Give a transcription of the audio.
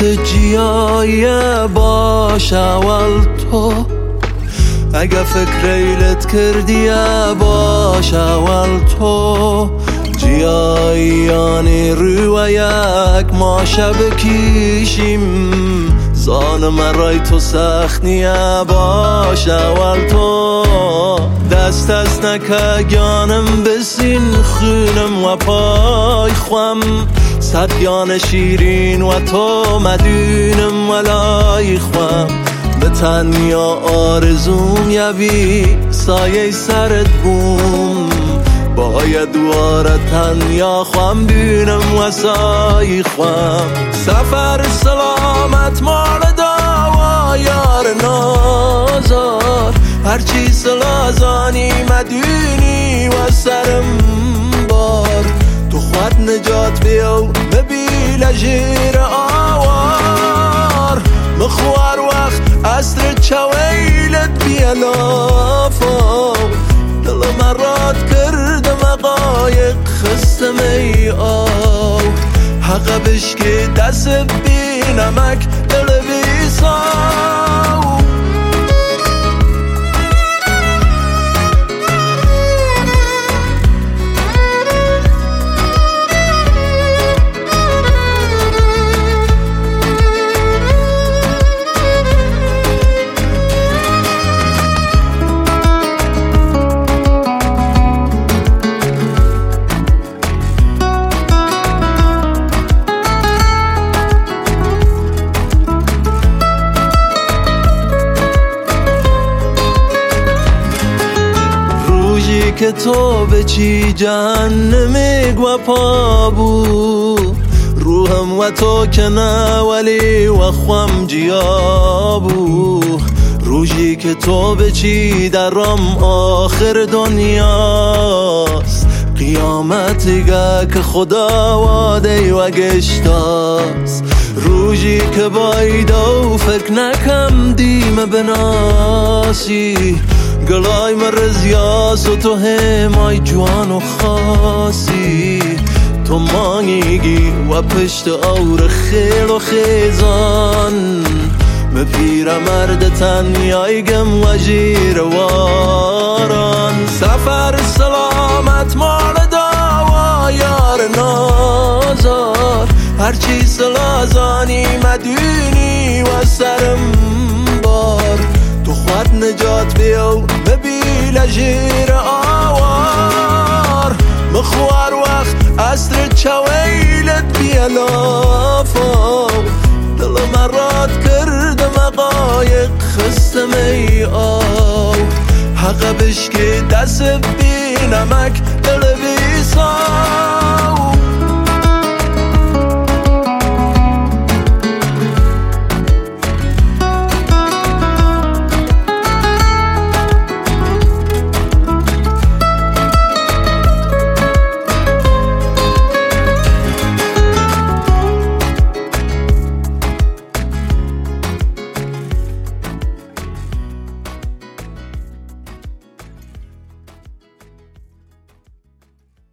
جیای باش اول تو اگه فکر ایلت کردی باش اول تو جیایانی رو یک ما شب کیشیم زان مرای تو سخت نیه باش اول تو دست از نکه گانم بسین خونم و پای خوام صدیان شیرین و تو مدونم ولای خوام به تنیا آرزوم یبی سایه سرت بوم باید دواره تنیا خوام بینم و سای خوام سفر سلامت مال داوا یار نازار هرچی سلازانی مدونی و سرم بار تو خود نجات بیو ببیل جیر آوار مخوار وقت عصر چویلت بیلافا دل مرات کردم قایق خستم ای آو حقا بشکی دست بی نمک دل بی ساو که تو به چی جهنم و پا بود روحم و تو که نه ولی و خوام جیا بود روزی که تو به چی درم آخر دنیاست قیامتیگه که خدا واده و گشتاست روزی که بایدو فکر نکم دیم بناسی گلای مرزیاس و تو همای جوان و خاصی تو مانگی و پشت اور خیل و خیزان مپیر مرد تنیایگم و جیر واران سفر سلامت مال داوا یار نازار هرچی سلازانی مدونی و سرم بار تو خود نجات بیو ببیل جیر آوار مخوار وقت عصر چویلت بیلافا دل مرات کردم قایق خستم ای آو حقا بشکی دست بی نمک دل بی سا